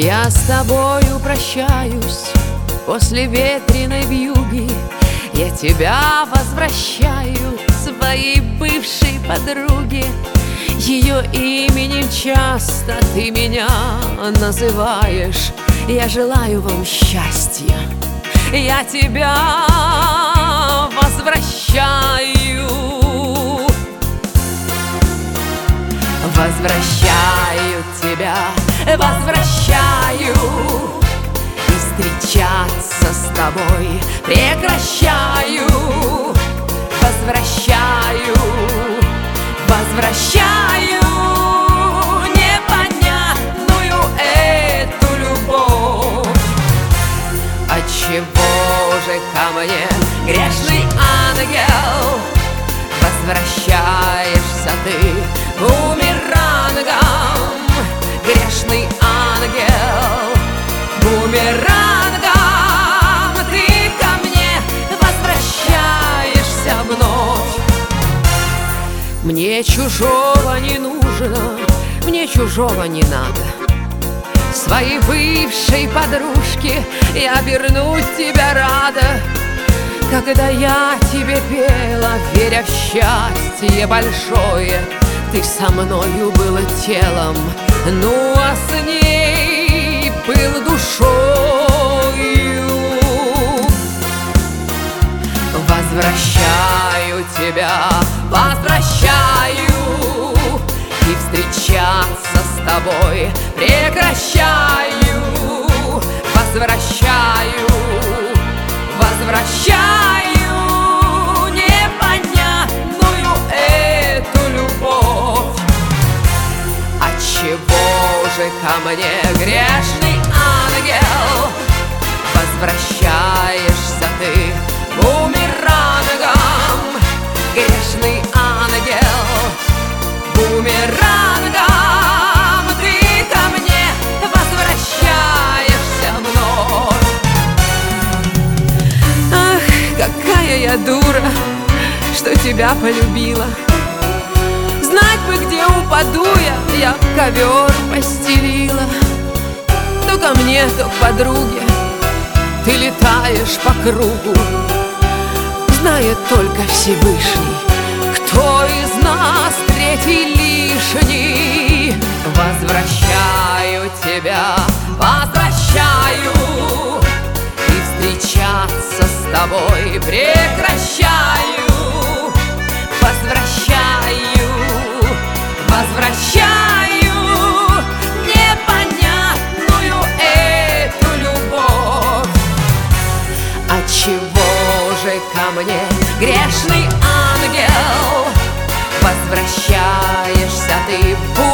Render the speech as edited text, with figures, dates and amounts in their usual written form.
Я с тобою прощаюсь после ветреной вьюги. Я тебя возвращаю своей бывшей подруге. Ее именем часто ты меня называешь. Я желаю вам счастья, я тебя возвращаю. Возвращаю тебя, возвращаю. И встречаться с тобой прекращаю. Возвращаю, возвращаю непонятную эту любовь. Отчего же ко мне, грешный ангел, возвращаешься ты бумерангом? Грешный ангел, бумерангом ты ко мне возвращаешься вновь. Мне чужого не нужно, мне чужого не надо. Своей бывшей подружке я вернуть тебя рада. Когда я тебе пела, веря в счастье большое, ты со мною был телом, ну а с ней был душою. Возвращаю тебя, возвращаю. И встречаться с тобой прекращаю. Возвращаю, возвращаю непонятную эту любовь. Отчего же ко мне, грешный ангел, возвращаешься ты бумерангом? Грешный ангел, бумерангом ты ко мне возвращаешься вновь. Ах, какая я дура, что тебя полюбила. Знать бы, где упаду я ковер постелила. То ко мне, то к подруге ты летаешь по кругу. Знает только Всевышний, кто из нас третий лишний. Возвращаю тебя, возвращаю. И встречаться с тобой прекращаю. Возвращаю, возвращаю непонятную эту любовь. Отчего же ко мне, грешный ангел, возвращаешься ты в